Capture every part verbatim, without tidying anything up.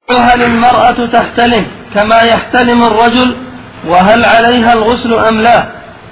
هل المرأة تحتلم كما يحتلم الرجل وهل عليها الغسل أم لا؟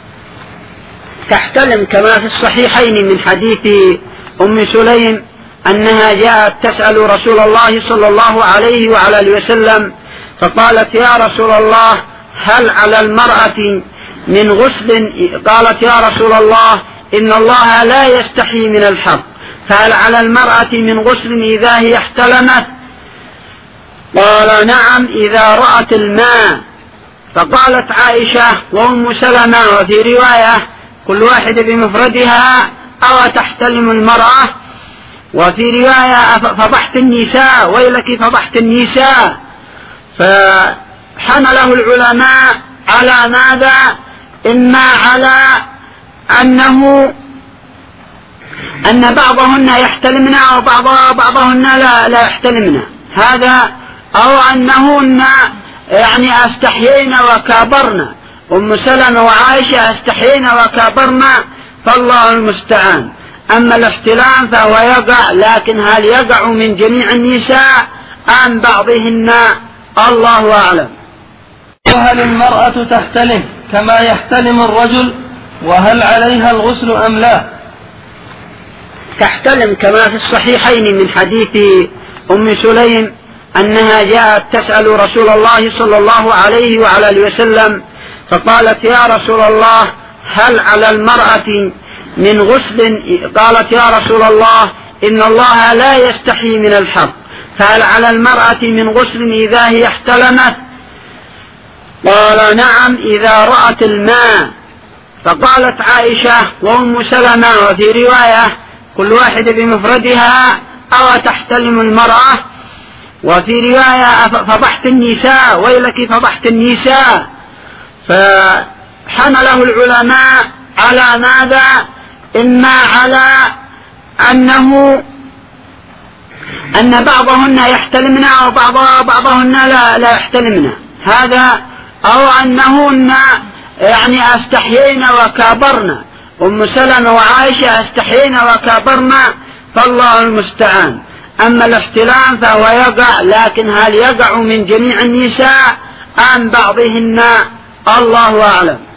تحتلم كما في الصحيحين من حديث أم سليم أنها جاءت تسأل رسول الله صلى الله عليه وعلى آله وسلم فقالت يا رسول الله هل على المرأة من غسل؟ قالت يا رسول الله إن الله لا يستحي من الحق، فهل على المرأة من غسل إذا هي احتلمت؟ قال نعم إذا رأت الماء. فقالت عائشة وأم سلمة وفي رواية كل واحد بمفردها أو تحتلم المرأة، وفي رواية فضحت النساء ويلك فضحت النساء. فحمله العلماء على ماذا؟ إما على أنه أن بعضهن يحتلمن وبعض بعضهن لا, لا يحتلمن، هذا أو أنهن يعني استحيين وكابرن، أم سلمة وعائشة استحيين وكابرن، فالله المستعان. أما الاحتلام فهو يقع، لكن هل يقع من جميع النساء أم بعضهن؟ الله أعلم. هل المرأة تحتلم كما يحتلم الرجل وهل عليها الغسل أم لا؟ تحتلم كما في الصحيحين من حديث أم سليم أنها جاءت تسأل رسول الله صلى الله عليه وعلى آله وسلم فقالت يا رسول الله هل على المرأة من غسل؟ قالت يا رسول الله إن الله لا يستحي من الحق، فهل على المرأة من غسل إذا هي احتلمت؟ قال نعم إذا رأت الماء. فقالت عائشة وأم سلمة وفي رواية كل واحد بمفردها أو تحتلم المرأة، وفي رواية فضحت النساء ويلك فضحت النساء. فحمله العلماء على ماذا؟ إما على أنه أن بعضهن يحتلمن وبعض بعضهن لا, لا يحتلمن، هذا أو أنهن يعني استحيين وكابرن، أم سلمة وعائشة استحيين وكابرن، فالله المستعان. أما الاحتلام فهو يقع، لكن هل يقع من جميع النساء أم بعضهن؟ الله أعلم.